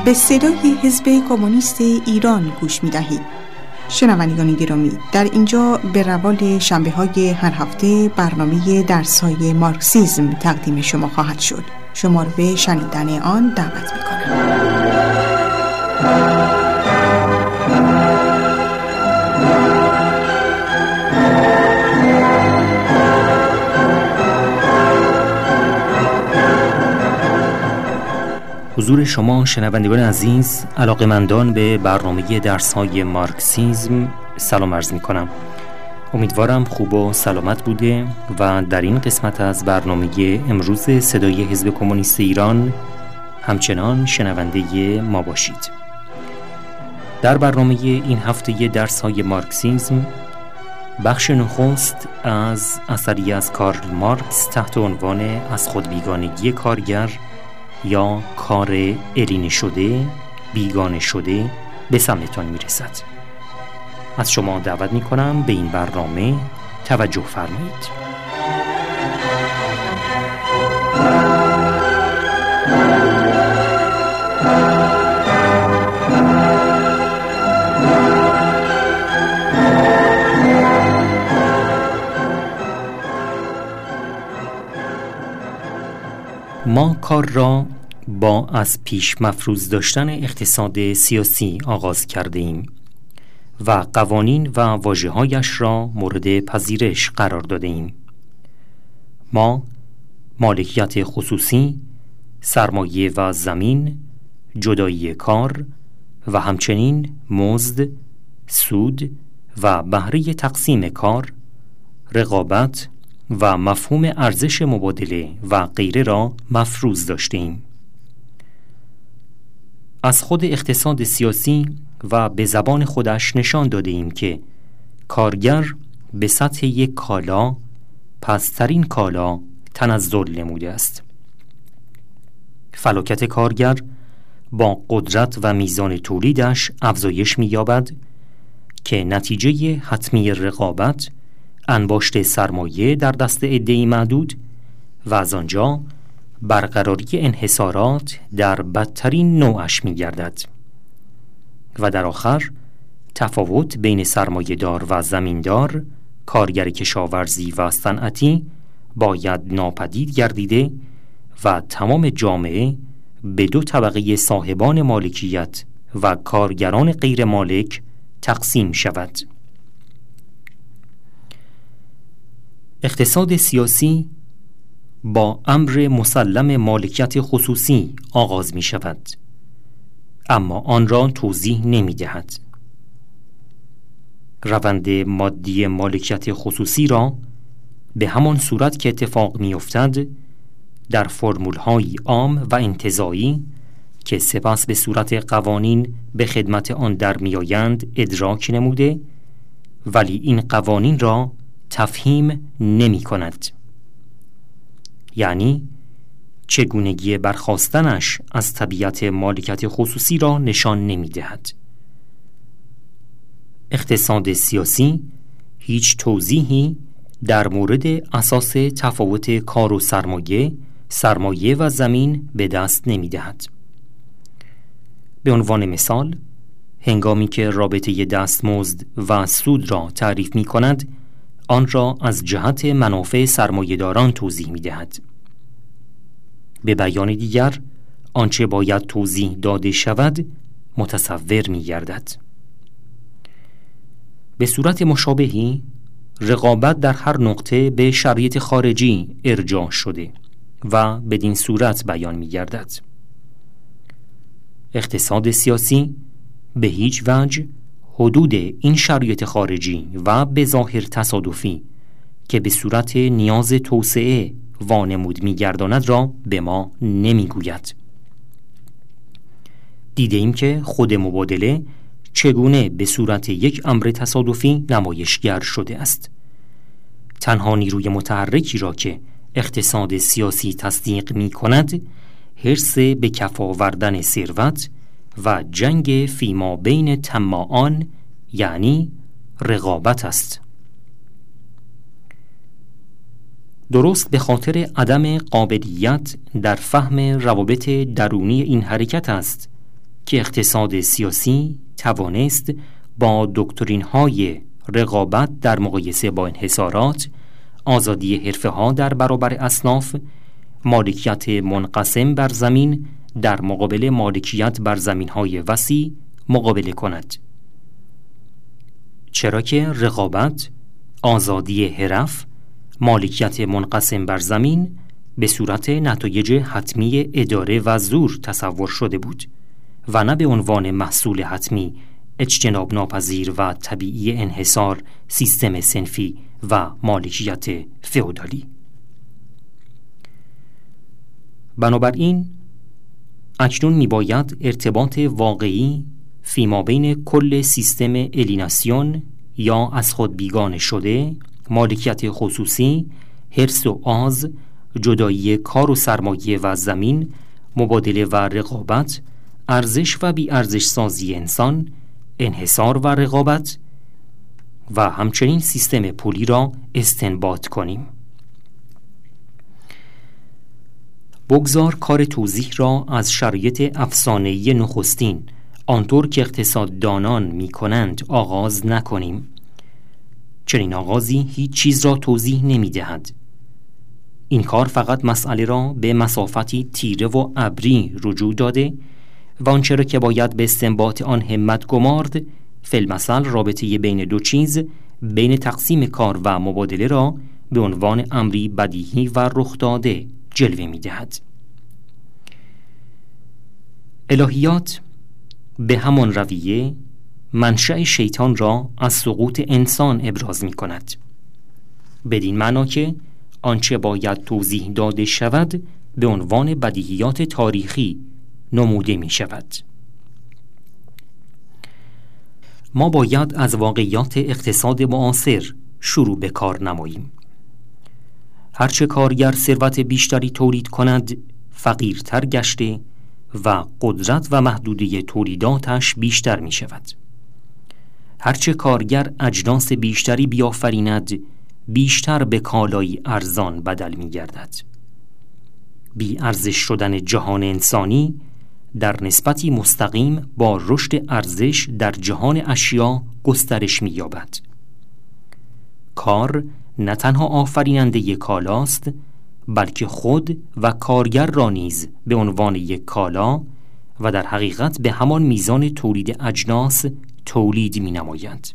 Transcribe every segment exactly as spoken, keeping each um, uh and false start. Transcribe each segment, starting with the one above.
به صدای حزب کمونیست ایران گوش می دهید. شنوندگان گرامی، در اینجا به روال شنبه های هر هفته برنامه درس‌های مارکسیسم تقدیم شما خواهد شد. شما رو به شنیدن آن دعوت می کنم. حضور شما شنوندگان عزیز، علاقه‌مندان به برنامه درس‌های مارکسیسم سلام عرض می‌کنم. امیدوارم خوب و سلامت بوده و در این قسمت از برنامه امروز صدای حزب کمونیست ایران همچنان شنونده ما باشید. در برنامه این هفته درس‌های مارکسیسم بخش نخست از اثری از کارل مارکس تحت عنوان از خود بیگانگی کارگر یا کار ارینه شده، بیگانه شده به سمتان میرسد. از شما دعوت میکنم به این برنامه توجه فرمایید. ما کار را با از پیش مفروض داشتن اقتصاد سیاسی آغاز کرده ایم و قوانین و واژه‌هایش را مورد پذیرش قرار داده ایم. ما مالکیت خصوصی، سرمایه و زمین، جدایی کار و همچنین مزد، سود و بهره تقسیم کار، رقابت و مفهوم ارزش مبادله و غیره را مفروض داشتیم. از خود اقتصاد سیاسی و به زبان خودش نشان داده ایم که کارگر به سطح یک کالا پسترین کالا تنزل نموده است. فلاکت کارگر با قدرت و میزان تولیدش افزایش می‌یابد که نتیجه حتمی رقابت انباشت سرمایه در دست عده‌ای معدود و از آنجا برقراری انحصارات در بدترین نوعش می گردد و در آخر تفاوت بین سرمایه‌دار و زمیندار، کارگر کشاورزی و صنعتی باید ناپدید گردیده و تمام جامعه به دو طبقه صاحبان مالکیت و کارگران غیر مالک تقسیم شود. اقتصاد سیاسی با امر مسلم مالکیت خصوصی آغاز می شود، اما آن را توضیح نمی دهد. روند مادی مالکیت خصوصی را به همان صورت که اتفاق می افتد در فرمول‌های عام و انتزاعی که سپس به صورت قوانین به خدمت آن در می آیند ادراک نموده، ولی این قوانین را تفهیم نمی کند. یعنی چگونگی برخاستنش از طبیعت مالکیت خصوصی را نشان نمی دهد. اقتصاد سیاسی هیچ توضیحی در مورد اساس تفاوت کار و سرمایه، سرمایه و زمین به دست نمی دهد. به عنوان مثال، هنگامی که رابطه دستمزد و سود را تعریف می کند، آن را از جهت منافع سرمایه‌داران توضیح می‌دهد. به بیان دیگر، آنچه باید توضیح داده شود متصور می‌گردد. به صورت مشابهی، رقابت در هر نقطه به شرایط خارجی ارجاع شده و بدین صورت بیان می‌گردد. اقتصاد سیاسی به هیچ وجه حدود این شرایط خارجی و به ظاهر تصادفی که به صورت نیاز توسعه وانمود می‌گرداند را به ما نمی‌گوید. دیده ایم که خود مبادله چگونه به صورت یک امر تصادفی نمایشگر شده است. تنها نیروی متحرکی را که اقتصاد سیاسی تصدیق می‌کند، حرص به کف آوردن ثروت و جنگ فیما بین طماعان یعنی رقابت است. درست به خاطر عدم قابلیت در فهم روابط درونی این حرکت است که اقتصاد سیاسی توانست با دکترین‌های رقابت در مقایسه با انحصارات، آزادی حرفه‌ها در برابر اصناف، مالکیت منقسم بر زمین در مقابل مالکیت بر زمین‌های وسیع مقابله کند. چرا که رقابت، آزادی حرف، مالکیت منقسم بر زمین به صورت نتایج حتمی اداره و زور تصور شده بود و نه به عنوان محصول حتمی اجتناب ناپذیر و طبیعی انحصار سیستم صنفی و مالکیت فئودالی. بنابراین اکنون میباید ارتباط واقعی فیما بین کل سیستم الیناسیون یا از خود بیگانه شده، مالکیت خصوصی، حرص و آز، جدایی کار و سرمایه و زمین، مبادله و رقابت، ارزش و بی ارزش سازی انسان، انحصار و رقابت و همچنین سیستم پولی را استنباط کنیم. بگذار کار توضیح را از شرایط افسانه‌ای نخستین آنطور که اقتصاددانان می کنند آغاز نکنیم. چنین آغازی هیچ چیز را توضیح نمی دهد. این کار فقط مسئله را به مسافتی تیره و ابری رجوع داده و آنچه را که باید به استنباط آن همت گمارد، فی‌المثل رابطه بین دو چیز، بین تقسیم کار و مبادله را به عنوان امری بدیهی و رخ داده جلوه می دهد. الهیات به همان رویه منشأ شیطان را از سقوط انسان ابراز می کند، بدین معنا که آنچه باید توضیح داده شود به عنوان بدیهیات تاریخی نموده می شود. ما باید از واقعیات اقتصاد معاصر شروع به کار نماییم. هرچه کارگر ثروت بیشتری تولید کند، فقیرتر گشته و قدرت و محدودیت تولیداتش بیشتر می شود. هرچه کارگر اجناس بیشتری بیافریند، بیشتر به کالایی ارزان بدل می گردد. بی ارزش شدن جهان انسانی در نسبتی مستقیم با رشد ارزش در جهان اشیا گسترش می یابد. کار نه تنها آفریننده یک کالاست، بلکه خود و کارگر را نیز به عنوان یک کالا و در حقیقت به همان میزان تولید اجناس تولید می نماید.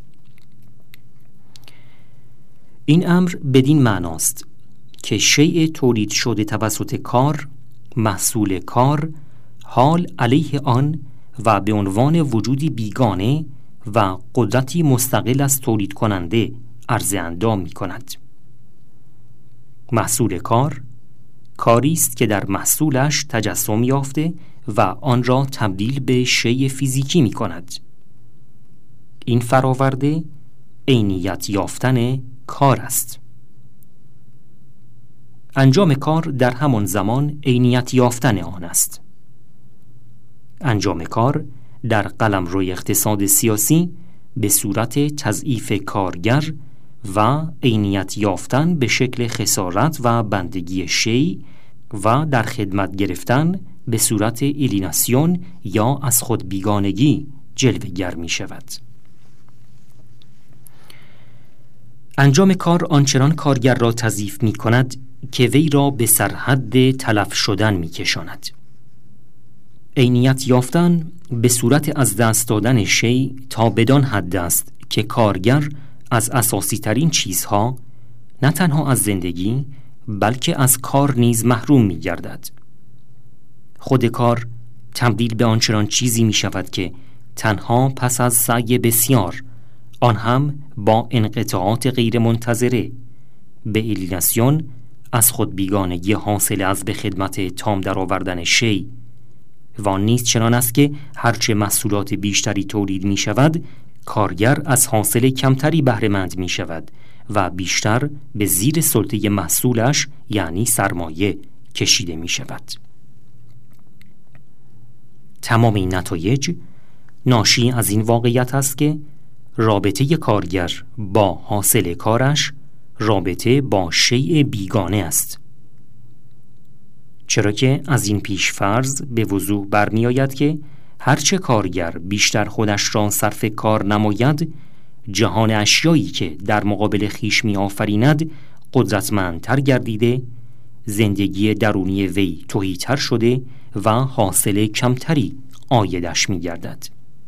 این امر بدین معناست که شیء تولید شده توسط کار، محصول کار، حال علیه آن و به عنوان وجودی بیگانه و قدرتی مستقل از تولید کننده عرضه اندام می کند. محصول کار کاری است که در محصولش تجسم یافته و آن را تبدیل به شیء فیزیکی می کند. این فراورده عینیت یافتن کار است. انجام کار در همان زمان عینیت یافتن آن است. انجام کار در قلمرو اقتصاد سیاسی به صورت تضعیف کارگر و عینیت یافتن به شکل خسارت و بندگی شیء و در خدمت گرفتن به صورت الیناسیون یا از خود بیگانگی جلوه گر می شود. انجام کار آنچنان کارگر را تضعیف می کند که وی را به سرحد تلف شدن می کشاند. عینیت یافتن به صورت از دست دادن شیء تا بدان حد است که کارگر از اساسی ترین چیزها نه تنها از زندگی بلکه از کار نیز محروم می گردد. خود کار تبدیل به آنچنان چیزی می شود که تنها پس از سعی بسیار، آن هم با انقطاعات غیر منتظره، به الیناسیون از خود بیگانگی حاصل از به خدمت تام در آوردن شیء و آن نیز چنان است که هرچه محصولات بیشتری تولید می شود، کارگر از حاصل کمتری بهره مند می شود و بیشتر به زیر سلطه محصولش یعنی سرمایه کشیده می شود. تمام این نتایج ناشی از این واقعیت است که رابطه کارگر با حاصل کارش رابطه با شیء بیگانه است. چرا که از این پیش فرض به وضوح برمی آید که هرچه کارگر بیشتر خودش را صرف کار نماید، جهان اشیایی که در مقابل خویش می آفریند قدرتمندتر گردیده، زندگی درونی وی تهی‌تر شده و حاصل کمتری عایدش می گردد.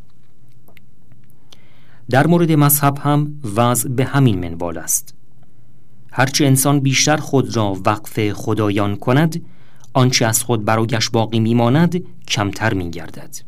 در مورد مذهب هم وضع به همین منوال است. هرچه انسان بیشتر خود را وقف خدایان کند، آنچه از خود برایش باقی میماند کمتر میگردد.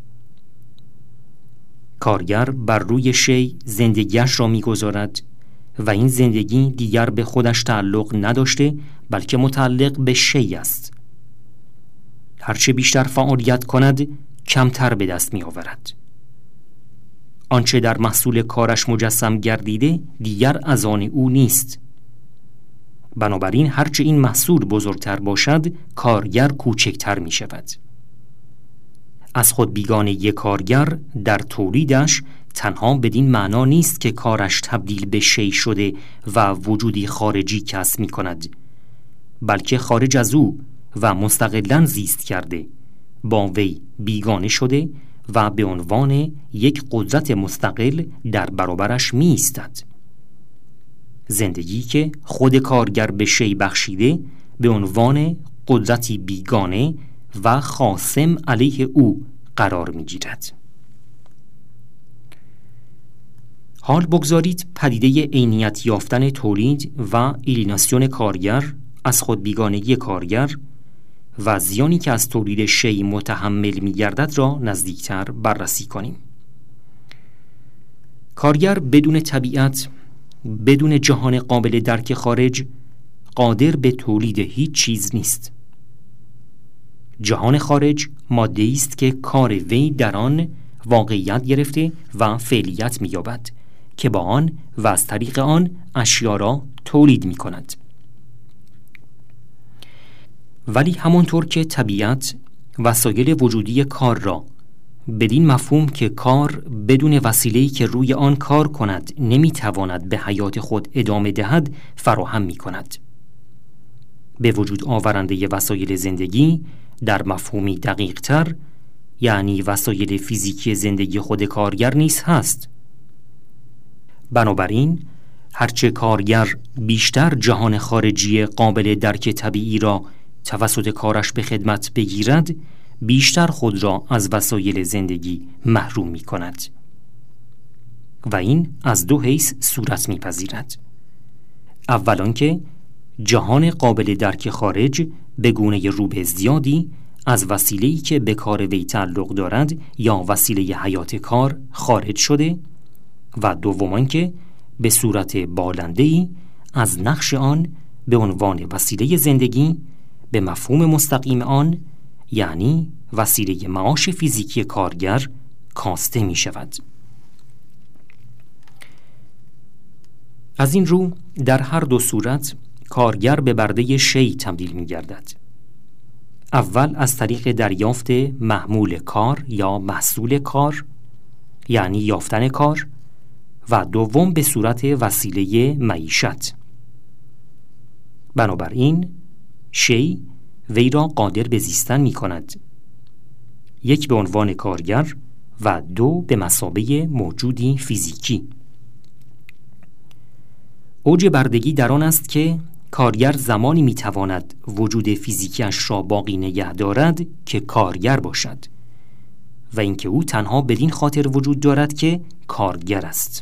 کارگر بر روی شی زندگیش را میگذارد و این زندگی دیگر به خودش تعلق نداشته بلکه متعلق به شی است. هرچه بیشتر فعالیت کند کمتر به دست می آورد. آنچه در محصول کارش مجسم گردیده دیگر از آن او نیست. بنابراین هرچه این محصول بزرگتر باشد کارگر کوچکتر می شود. از خود بیگانه یک کارگر در تولیدش تنها بدین معنا نیست که کارش تبدیل به شی شده و وجودی خارجی کسب می کند، بلکه خارج از او و مستقلاً زیست کرده با وی بیگانه شده و به عنوان یک قدرت مستقل در برابرش می ایستد. زندگی که خود کارگر به شی بخشیده به عنوان قدرتی بیگانه و خاصم علیه او قرار می گیرد. حال بگذارید پدیده عینیت یافتن تولید و ایلیناسیون کارگر از خود بیگانگی کارگر و زیانی که از تولید شی متحمل می گردد را نزدیکتر بررسی کنیم. کارگر بدون طبیعت، بدون جهان قابل درک خارج، قادر به تولید هیچ چیز نیست. جهان خارج ماده‌ای است که کار وی در آن واقعیت گرفته و فعلیت می‌یابد که با آن و از طریق آن اشیا را تولید می‌کند. ولی همانطور که طبیعت وسایل وجودی کار را بدین مفهوم که کار بدون وسیله‌ای که روی آن کار کند نمی‌تواند به حیات خود ادامه دهد فراهم می‌کند. به وجود آورنده وسایل زندگی در مفهومی دقیق‌تر یعنی وسایل فیزیکی زندگی خود کارگر نیز هست. بنابراین هرچه کارگر بیشتر جهان خارجی قابل درک طبیعی را توسط کارش به خدمت بگیرد، بیشتر خود را از وسایل زندگی محروم می کند و این از دو حیث صورت می پذیرد. اولا که جهان قابل درک خارج به گونه روبه زیادی از وسیله‌ای که به کار وی تعلق دارد یا وسیله حیات کار خارج شده و دومان که به صورت بالنده‌ای از نقش آن به عنوان وسیله زندگی به مفهوم مستقیم آن یعنی وسیله معاش فیزیکی کارگر کاسته می شود. از این رو در هر دو صورت کارگر به برده شی تبدیل می گردد. اول از طریق دریافت محمول کار یا محصول کار یعنی یافتن کار و دوم به صورت وسیله معیشت. بنابراین شی وی را قادر به زیستن می کند، یک به عنوان کارگر و دو به مثابه موجودی فیزیکی. اوج بردگی در آن است که کارگر زمانی می تواند وجود فیزیکیش را باقی نگه دارد که کارگر باشد و اینکه او تنها بدین خاطر وجود دارد که کارگر است.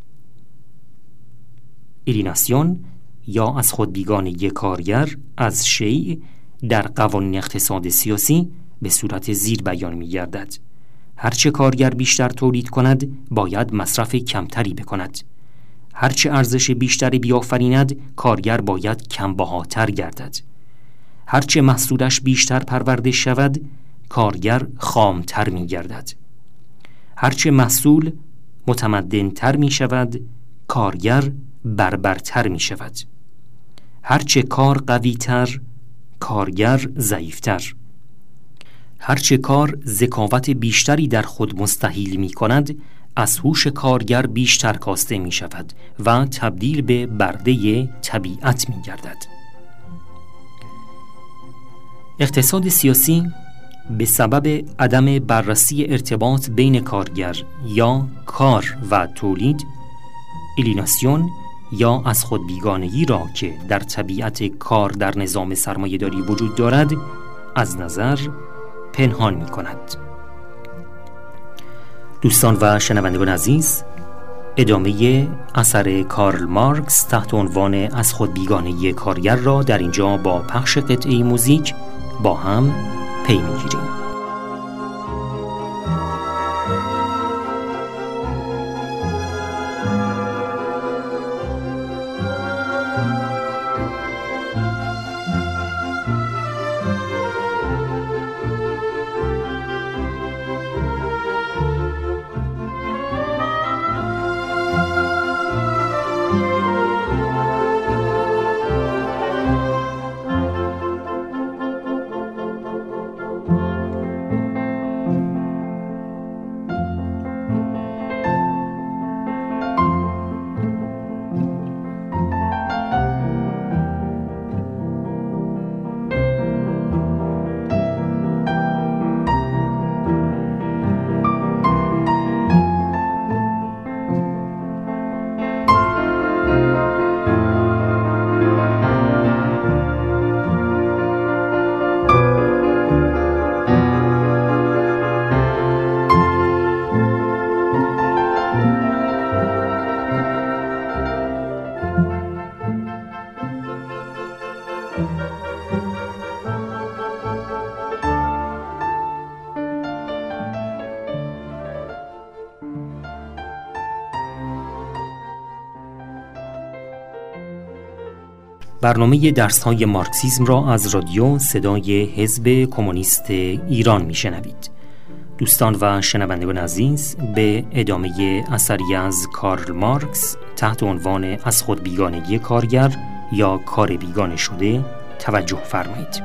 ایلیناسیون یا از خود بیگانگی کارگر از شیء در قوانین اقتصاد سیاسی به صورت زیر بیان می گردد. هرچه کارگر بیشتر تولید کند باید مصرف کمتری بکند. هرچه ارزش بیشتری بیافریند کارگر باید کمبهاتر گردد. هرچه محصولش بیشتر پرورده شود کارگر خامتر می گردد. هرچه محصول متمدنتر می شود کارگر بربرتر می شود. هرچه کار قویتر کارگر ضعیفتر. هرچه کار ذکاوت بیشتری در خود مستحیل می کند از هوش کارگر بیشتر کاسته می شود و تبدیل به برده طبیعت می گردد. اقتصاد سیاسی به سبب عدم بررسی ارتباط بین کارگر یا کار و تولید، الیناسیون یا از خود بیگانگی را که در طبیعت کار در نظام سرمایه‌داری وجود دارد از نظر پنهان می کند. دوستان و شنوندگان عزیز، ادامه اثر کارل مارکس تحت عنوان از خود بیگانگی کارگر را در اینجا با پخش قطعه موزیک با هم پی می‌گیریم. برنامه درس‌های مارکسیسم را از رادیو صدای حزب کمونیست ایران میشنوید. دوستان و شنوندگان عزیز، به ادامه اثری از کارل مارکس تحت عنوان از خود بیگانگی کارگر یا کار بیگانه شده توجه فرمایید.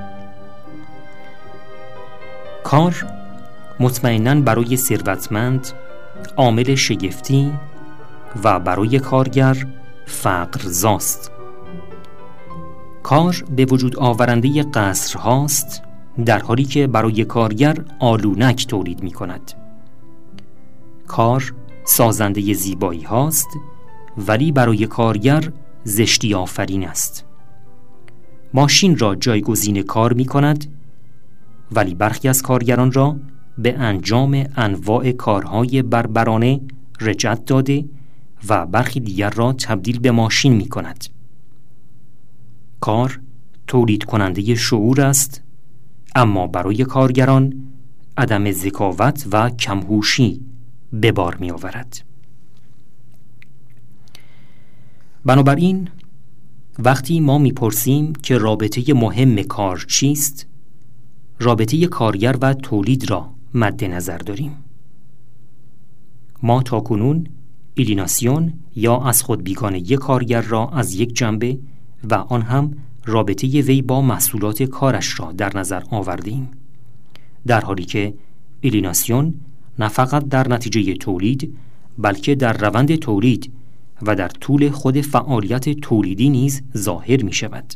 کار مطمئناً برای ثروتمند عامل شگفتی و برای کارگر فقرزاست. کار به وجود آورنده قصر هاست، در حالی که برای کارگر آلونک تولید می کند. کار سازنده زیبایی هاست، ولی برای کارگر زشتی آفرین است. ماشین را جایگزین کار می کند، ولی برخی از کارگران را به انجام انواع کارهای بربرانه رجعت داده و برخی دیگر را تبدیل به ماشین می کند. کار تولید کننده شعور است، اما برای کارگران عدم ذکاوت و کمهوشی به بار می آورد. بنابراین وقتی ما می پرسیم که رابطه مهم کار چیست، رابطه کارگر و تولید را مد نظر داریم. ما تاکنون الیناسیون یا از خود بیگانگی کارگر را از یک جنبه و آن هم رابطه وی با محصولات کارش را در نظر آوردیم، در حالی که الیناسیون نه فقط در نتیجه تولید بلکه در روند تولید و در طول خود فعالیت تولیدی نیز ظاهر می شود.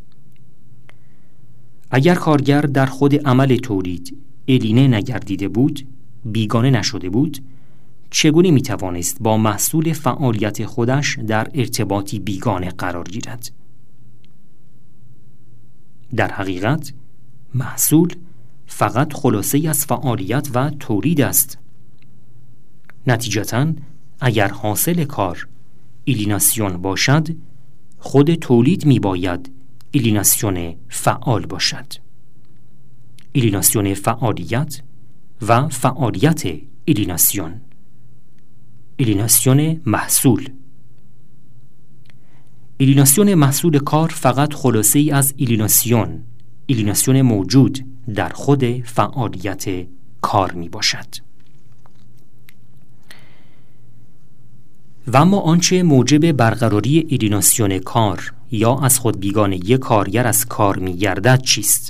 اگر کارگر در خود عمل تولید الینه نگردیده بود، بیگانه نشده بود، چگونه می توانست با محصول فعالیت خودش در ارتباطی بیگانه قرار گیرد؟ در حقیقت محصول فقط خلاصه از فعالیت و تولید است. نتیجتاً اگر حاصل کار الیناسیون باشد، خود تولید می باید الیناسیون فعال باشد. الیناسیون فعالیت و فعالیت الیناسیون، الیناسیون محصول. الیناسیون محصول کار فقط خلاصه ای از الیناسیون، الیناسیون موجود در خود فعالیت کار می باشد. و اما آنچه موجب برقراری الیناسیون کار یا از خود بیگانگی کارگر از کار می گردد چیست؟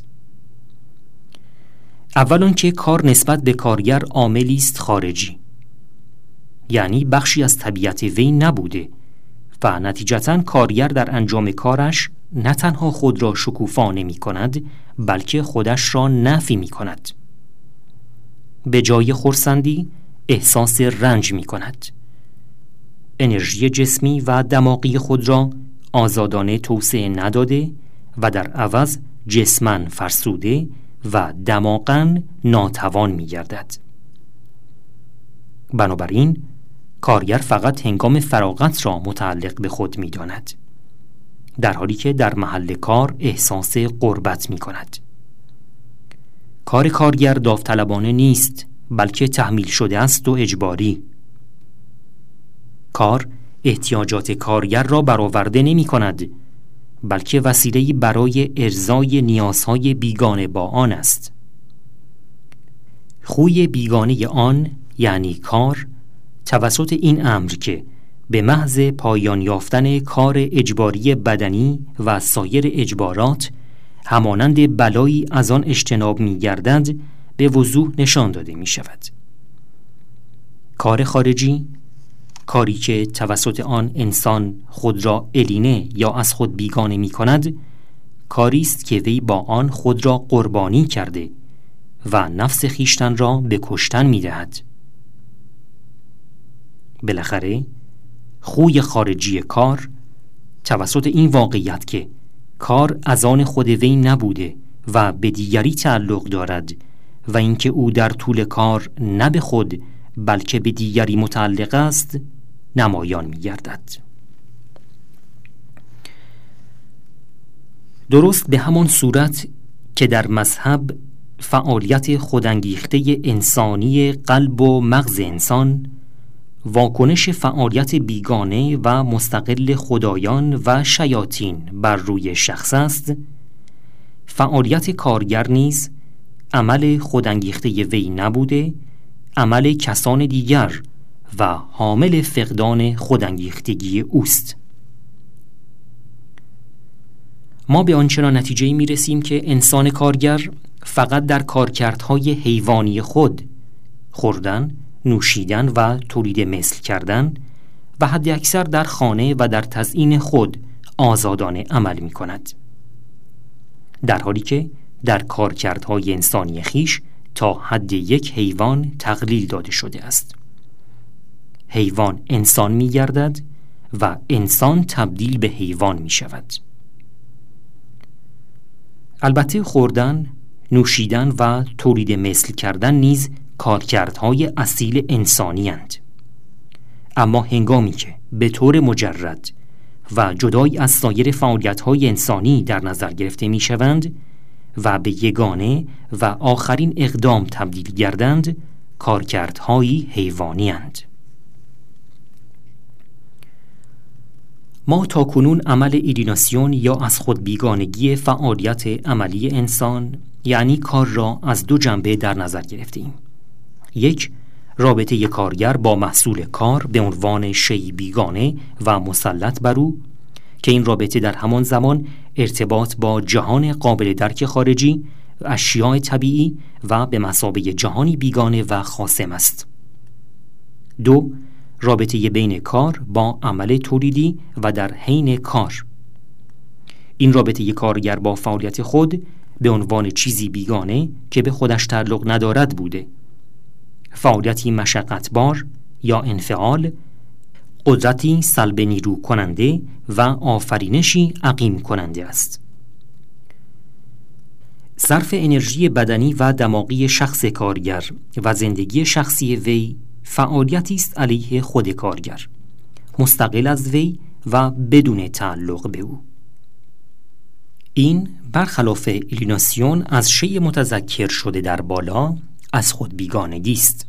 اول آنکه کار نسبت به کارگر عاملی است خارجی، یعنی بخشی از طبیعت وی نبوده و نتیجتاً کارگر در انجام کارش نه تنها خود را شکوفا نمی کند، بلکه خودش را نفی می کند. به جای خرسندی احساس رنج می کند. انرژی جسمی و دماغی خود را آزادانه توسعه نداده و در عوض جسماً فرسوده و دماغاً ناتوان می گردد. بنابراین کارگر فقط هنگام فراغت را متعلق به خود می داند، در حالی که در محل کار احساس غربت می کند. کار کارگر داوطلبانه نیست، بلکه تحمیل شده است و اجباری. کار احتیاجات کارگر را برآورده نمی کند، بلکه وسیله‌ای برای ارضای نیازهای بیگانه با آن است. خوی بیگانه آن یعنی کار توسط این امر که به محض پایان یافتن کار اجباری بدنی و سایر اجبارات همانند بلایی از آن اجتناب می گردد به وضوح نشان داده می شود. کار خارجی، کاری که توسط آن انسان خود را الینه یا از خود بیگانه می کند، کاری است که وی با آن خود را قربانی کرده و نفس خیشتن را به کشتن می دهد. بالاخره خوی خارجی کار توسط این واقعیت که کار از آن خود وی نبوده و به دیگری تعلق دارد و اینکه او در طول کار نه به خود بلکه به دیگری متعلق است نمایان می گردد. درست به همان صورت که در مذهب فعالیت خودانگیخته انسانی قلب و مغز انسان واکنش فعالیت بیگانه و مستقل خدایان و شیاطین بر روی شخص است، فعالیت کارگر نیز عمل خودانگیخته وی نبوده، عمل کسان دیگر و حامل فقدان خودانگیختگی اوست. ما به آنچنان نتیجه‌ای می‌رسیم که انسان کارگر فقط در کارکردهای حیوانی خود، خوردن، نوشیدن و تولید مثل کردن و حد اکثر در خانه و در تزیین خود آزادانه عمل می کند، در حالی که در کارکردهای انسانی خیش تا حد یک حیوان تقلیل داده شده است. حیوان انسان می گردد و انسان تبدیل به حیوان می شود. البته خوردن، نوشیدن و تولید مثل کردن نیز کارکردهای اصیل انسانی اند. اما هنگامی که به طور مجرد و جدای از سایر فعالیت‌های انسانی در نظر گرفته می‌شوند و به یگانه و آخرین اقدام تبدیل گردند، کارکردهایی حیوانی اند. ما تاکنون عمل ایلیناسیون یا از خود بیگانگی فعالیت عملی انسان یعنی کار را از دو جنبه در نظر گرفتیم. یک، رابطه کارگر با محصول کار به عنوان شیء بیگانه و مسلط بر او که این رابطه در همان زمان ارتباط با جهان قابل درک خارجی و اشیاء طبیعی و به مثابه جهانی بیگانه و خاصم است. دو، رابطه بین کار با عمل تولیدی و در حین کار. این رابطه کارگر با فعالیت خود به عنوان چیزی بیگانه که به خودش تعلق ندارد بوده. فعالیتی مشقتبار یا انفعال، قدرتی سلب نیرو کننده و آفرینشی عقیم کننده است. صرف انرژی بدنی و دماغی شخص کارگر و زندگی شخصی وی فعالیتی است علیه خود کارگر، مستقل از وی و بدون تعلق به او. این برخلاف ایلیناسیون از شیء متذکر شده در بالا از خود بیگانگی است.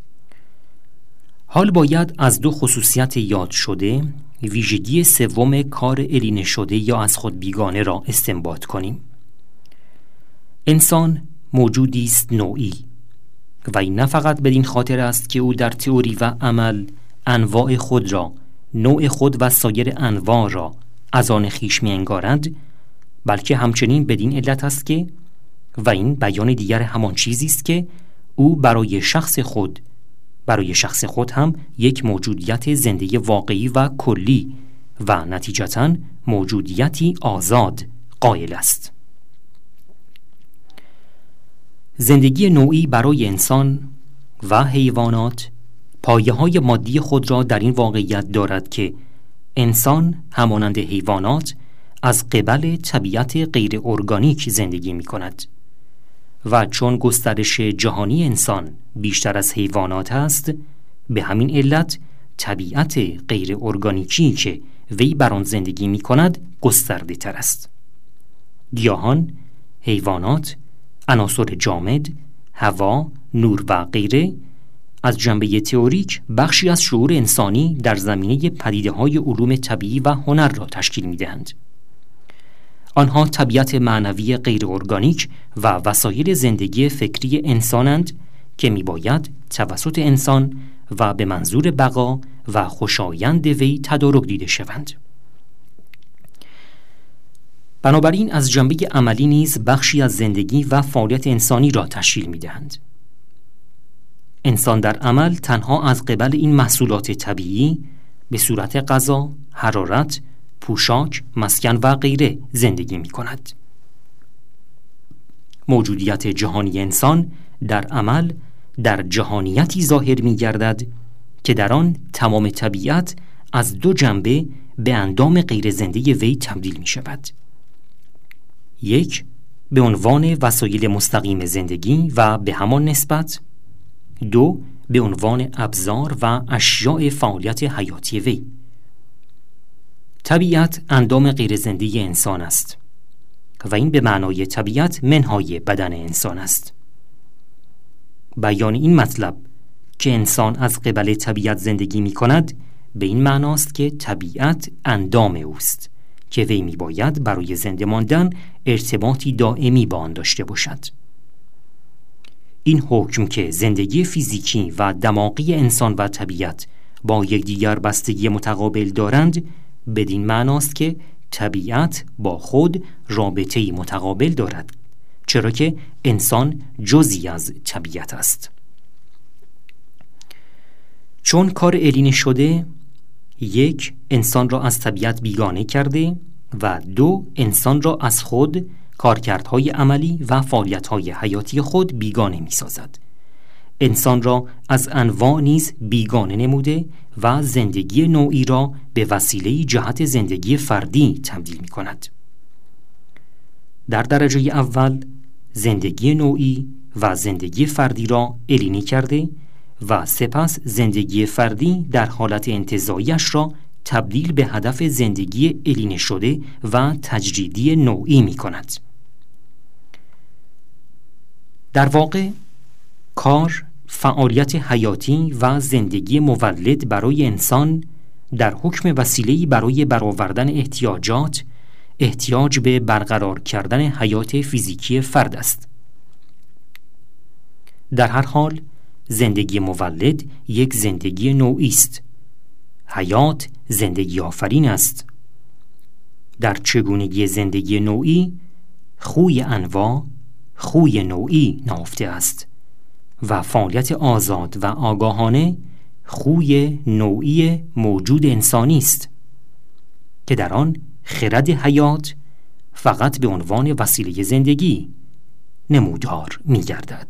حال باید از دو خصوصیت یاد شده ویژگی سوم کار الینه شده یا از خود بیگانه را استنباط کنیم. انسان موجودی است نوعی و این نه فقط بدین خاطر است که او در تئوری و عمل انواع خود را، نوع خود و سایر انواع را از آن خویش می انگارد، بلکه همچنین بدین علت است که و این بیان دیگر همان چیزی است که او برای شخص خود برای شخص خود هم یک موجودیت زنده واقعی و کلی و نتیجتاً موجودیتی آزاد قائل است. زندگی نوعی برای انسان و حیوانات پایه‌های مادی خود را در این واقعیت دارد که انسان همانند حیوانات از قبل طبیعت غیر ارگانیک زندگی می کند و چون گسترش جهانی انسان بیشتر از حیوانات است، به همین علت طبیعت غیر ارگانیکی که وی بر آن زندگی می کند گسترده تر است. گیاهان، حیوانات، عناصر جامد، هوا، نور و غیره از جنبه تئوریک بخشی از شعور انسانی در زمینه پدیده‌های علوم طبیعی و هنر را تشکیل می‌دهند. آنها طبیعت معنوی غیر ارگانیک و وسایل زندگی فکری انسانند که می‌باید توسط انسان و به منظور بقا و خوشایند وی تدارک دیده شوند. بنابراین از جنبه عملی نیز بخشی از زندگی و فعالیت انسانی را تشکیل می‌دهند. انسان در عمل تنها از قبل این محصولات طبیعی به صورت غذا، حرارت، پوشاک، مسکن و غیره زندگی می کند. موجودیت جهانی انسان در عمل در جهانیتی ظاهر می گردد که در آن تمام طبیعت از دو جنبه به اندام غیر زنده وی تبدیل می شود. یک، به عنوان وسایل مستقیم زندگی و به همان نسبت. دو، به عنوان ابزار و اشیاء فعالیت حیاتی وی. طبیعت اندام غیر زنده انسان است و این به معنای طبیعت منهای بدن انسان است. بیان این مطلب که انسان از قبل طبیعت زندگی می کند به این معناست که طبیعت اندام اوست که وی می باید برای زنده ماندن ارتباطی دائمی با آن داشته باشد. این حکم که زندگی فیزیکی و دماغی انسان و طبیعت با یکدیگر بستگی متقابل دارند بدین معناست که طبیعت با خود رابطه‌ای متقابل دارد، چرا که انسان جزئی از طبیعت است. چون کار الینه شده، یک، انسان را از طبیعت بیگانه کرده و دو، انسان را از خود، کارکردهای عملی و فعالیت‌های حیاتی خود بیگانه می‌سازد. انسان را از انواع نیز بیگانه نموده و زندگی نوعی را به وسیله جهت زندگی فردی تبدیل می‌کند. در درجه اول زندگی نوعی و زندگی فردی را الینه کرده و سپس زندگی فردی در حالت انتزاعیش را تبدیل به هدف زندگی الینه شده و تجریدی نوعی می کند. در واقع کار، فعالیت حیاتی و زندگی مولد برای انسان در حکم وسیله‌ای برای برآوردن احتیاجات، احتیاج به برقرار کردن حیات فیزیکی فرد است. در هر حال زندگی مولد یک زندگی نوعی است. حیات زندگی آفرین است. در چگونگی زندگی نوعی خوی انواع، خوی نوعی نهفته است و فعالیت آزاد و آگاهانه خوی نوعی موجود انسانی است که در آن خرد حیات فقط به عنوان وسیله زندگی نمودار می گردد.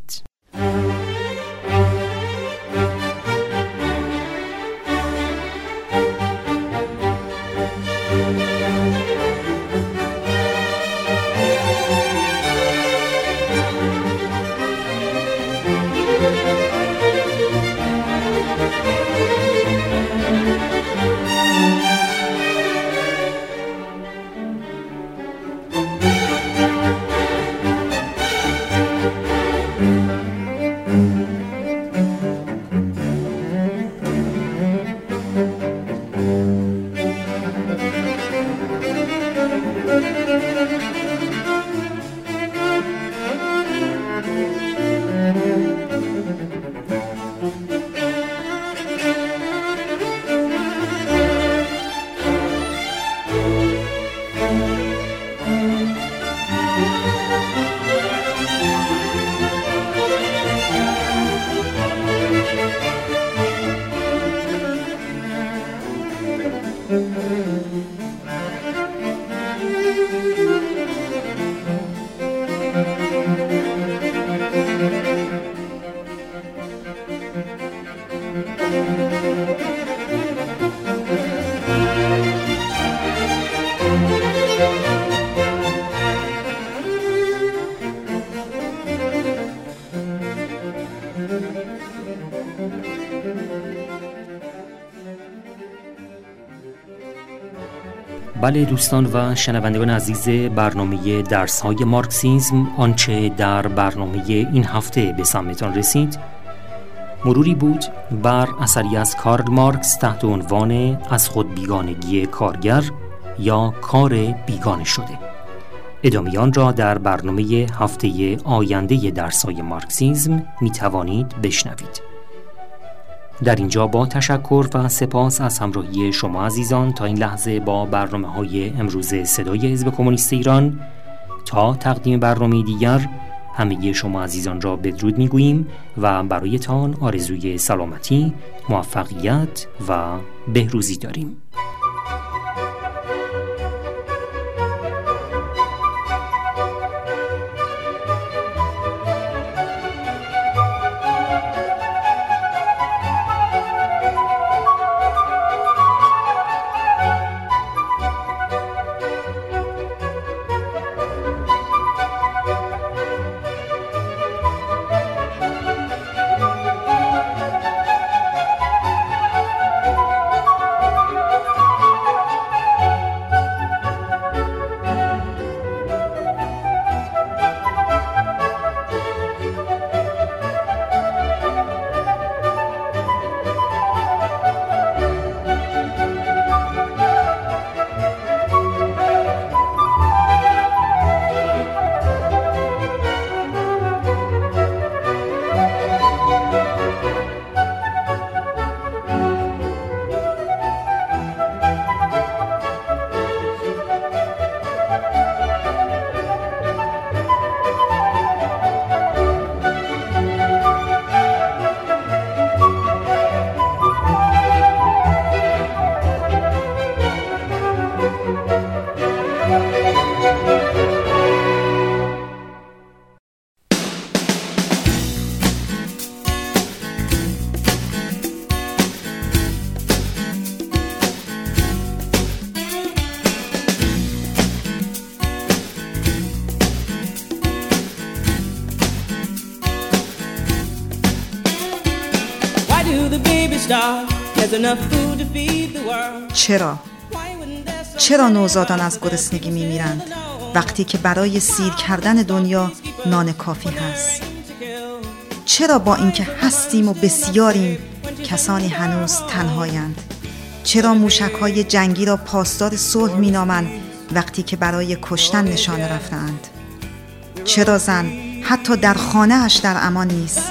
بله دوستان و شنوندگان عزیز برنامه درس‌های مارکسیسم، آنچه در برنامه این هفته به سمتان رسید مروری بود بر اثری از کارل مارکس تحت عنوان از خود بیگانگی کارگر یا کار بیگانه شده. ادامه آن را در برنامه هفته آینده درس‌های مارکسیسم می توانید بشنوید. در اینجا با تشکر و سپاس از همراهی شما عزیزان تا این لحظه با برنامه‌های امروز صدای حزب کمونیست ایران، تا تقدیم برنامه دیگر همه شما عزیزان را بدرود می‌گوییم و برایتان آرزوی سلامتی، موفقیت و بهروزی داریم. چرا؟ چرا نوزادان از گرسنگی میمیرند وقتی که برای سیر کردن دنیا نان کافی هست؟ چرا با اینکه هستیم و بسیاریم کسانی هنوز تنهایند؟ چرا موشک‌های جنگی را پاسدار صلح مینامند وقتی که برای کشتن نشانه رفتند؟ چرا زن حتی در خانه‌اش در امان نیست؟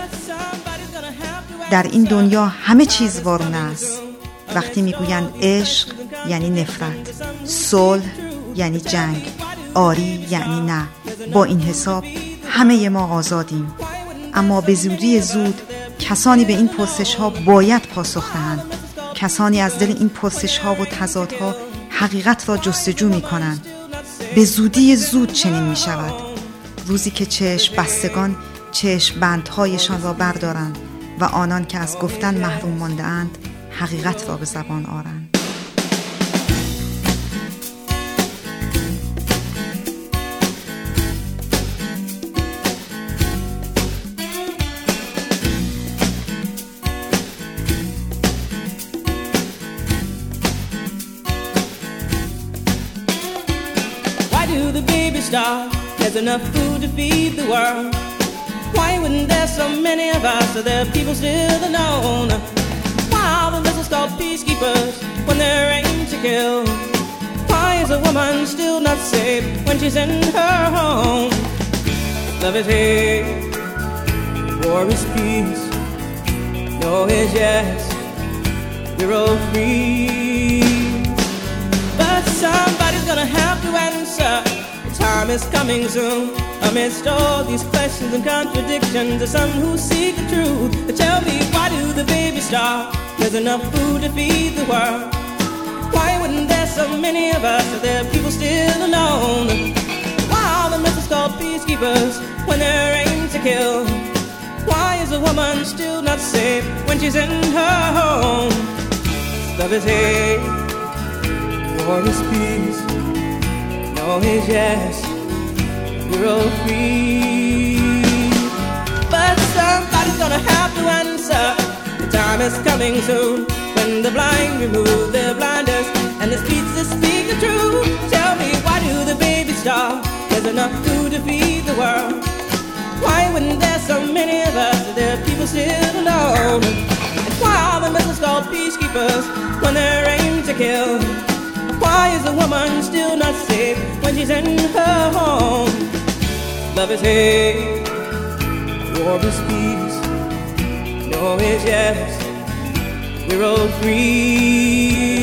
در این دنیا همه چیز وارونه است. وقتی میگویند عشق یعنی نفرت، صلح یعنی جنگ، آری یعنی نه. با این حساب همه ما آزادیم، اما به زودی زود کسانی به این پرسش ها باید پاسخ دهند. کسانی از دل این پرسش ها و تضادها حقیقت را جستجو می کنند. به زودی زود چنین می شود، روزی که چشم بستگان چشم بندهایشان را بردارند و آنان که از گفتن محروم مانده اند حقیقت را به زبان آرند. Why do the babies starve? There's enough food to feed the world. Why wouldn't there so many of us? Are there people still alone? Why are the missiles called peacekeepers when they're aimed to kill? Why is a woman still not safe when she's in her home? Love is hate, war is peace. No is yes, we're all free. But somebody's gonna have to answer. Time is coming soon. Amidst all these questions and contradictions, there's some who seek the truth. But tell me, why do the babies starve? There's enough food to feed the world. Why wouldn't there so many of us? Are there people still alone? Why are the missiles called peacekeepers when they're aimed to kill? Why is a woman still not safe when she's in her home? Love is hate, war is peace. No is yes, we're all free. But somebody's gonna have to answer. The time is coming soon when the blind remove their blinders and the streets that speak the truth. Tell me, why do the babies starve? There's enough food to feed the world. Why wouldn't there so many of us? There are people still alone. And why are the missiles called peacekeepers when they're aimed to kill? Why is a woman still not safe when she's in her home? Love is hate, war is peace. No is yes, we're all free.